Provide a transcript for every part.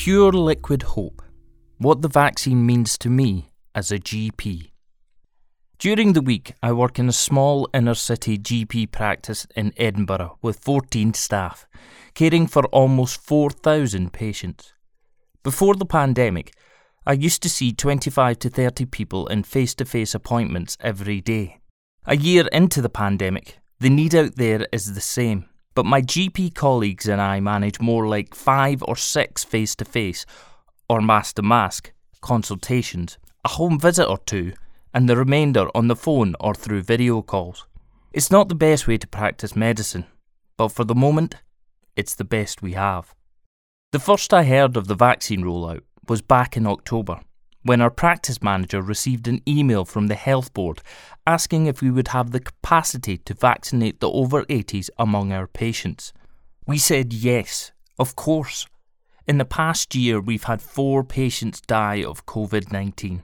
Pure liquid hope. What the vaccine means to me as a GP. During the week, I work in a small inner-city GP practice in Edinburgh with 14 staff, caring for almost 4,000 patients. Before the pandemic, I used to see 25 to 30 people in face-to-face appointments every day. A year into the pandemic, the need out there is the same, but my GP colleagues and I manage more like 5 or 6 face-to-face or mask-to-mask consultations, a home visit or two, and the remainder on the phone or through video calls. It's not the best way to practice medicine, but for the moment, it's the best we have. The first I heard of the vaccine rollout was back in October, when our practice manager received an email from the health board asking if we would have the capacity to vaccinate the over 80s among our patients. We said yes, of course. In the past year, we've had 4 patients die of COVID-19.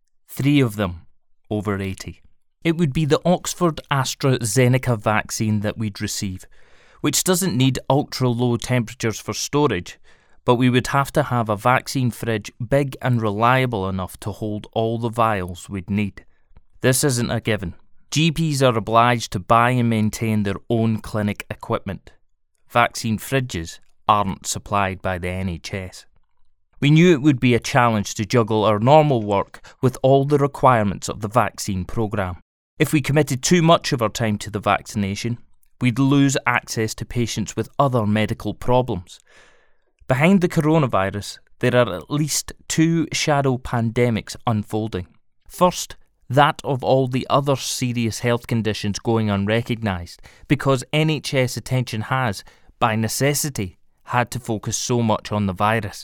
3 of them over 80. It would be the Oxford AstraZeneca vaccine that we'd receive, which doesn't need ultra-low temperatures for storage, but we would have to have a vaccine fridge big and reliable enough to hold all the vials we'd need. This isn't a given. GPs are obliged to buy and maintain their own clinic equipment. Vaccine fridges aren't supplied by the NHS. We knew it would be a challenge to juggle our normal work with all the requirements of the vaccine programme. If we committed too much of our time to the vaccination, we'd lose access to patients with other medical problems. Behind the coronavirus, there are at least 2 shadow pandemics unfolding. First, that of all the other serious health conditions going unrecognised, because NHS attention has, by necessity, had to focus so much on the virus.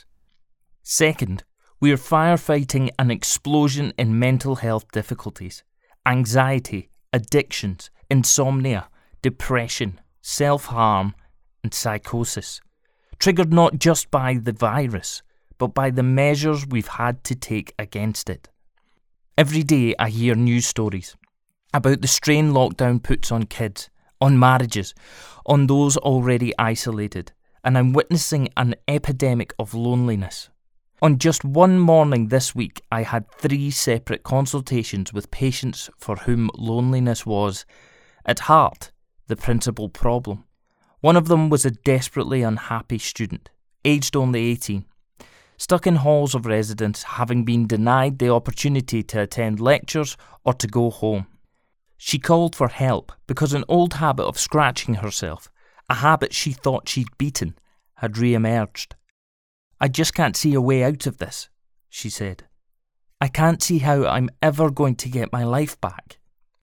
Second, we are firefighting an explosion in mental health difficulties, anxiety, addictions, insomnia, depression, self-harm, and psychosis, triggered not just by the virus, but by the measures we've had to take against it. Every day I hear news stories about the strain lockdown puts on kids, on marriages, on those already isolated, and I'm witnessing an epidemic of loneliness. On just one morning this week, I had 3 separate consultations with patients for whom loneliness was, at heart, the principal problem. One of them was a desperately unhappy student, aged only 18, stuck in halls of residence, having been denied the opportunity to attend lectures or to go home. She called for help because an old habit of scratching herself, a habit she thought she'd beaten, had re-emerged. "I just can't see a way out of this," she said. "I can't see how I'm ever going to get my life back."